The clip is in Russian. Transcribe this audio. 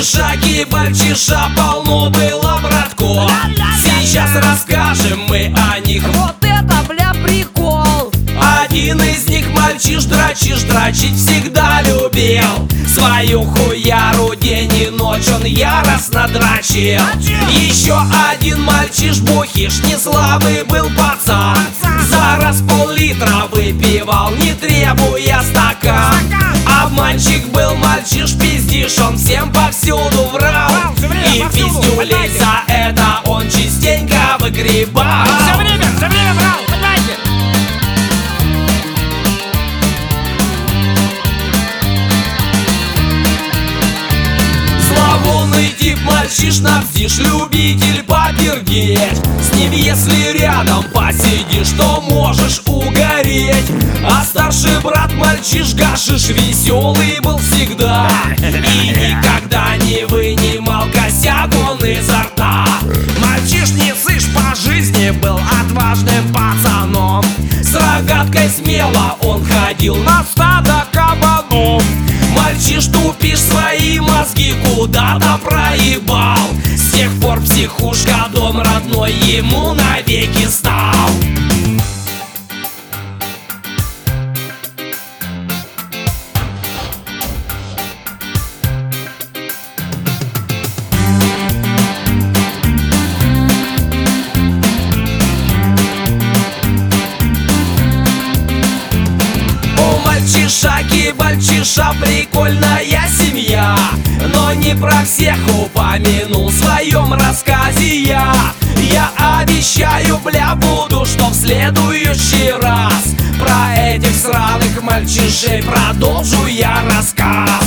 мальчишаки, мальчиша полно было, братко. Сейчас расскажем мы о них. Вот это, бля, прикол. Один из них мальчиш, дрочить всегда любил. Свою хуяру день и ночь он яростно дрочил. Еще один мальчиш, бухиш, не слабый был пацан. За раз пол-литра выпивал, не требуя стакан. Обманщик был мальчиш, пиздиш, он всем повсюду врал. И пиздюлей за это он частенько выгребал. Все время врал, понимаете? Зловонный тип мальчиш, навздишь, любитель попердеть. С ним если рядом посидишь, то можешь угореть. А старший брат мальчиш, гашиш, веселый был всегда. И никогда не вынимал косяк он изо рта. Мальчиш, не сышь, по жизни был отважным пацаном. С рогаткой смело он ходил на стадо кабанов. Мальчиш, тупишь, свои мозги куда-то проебал. С тех пор психушка дом родной ему навеки стал. Мальчишаки, мальчиша, прикольная семья. Но не про всех упомяну в своем рассказе я. Я обещаю, бля, буду, что в следующий раз про этих сраных мальчишей продолжу я рассказ.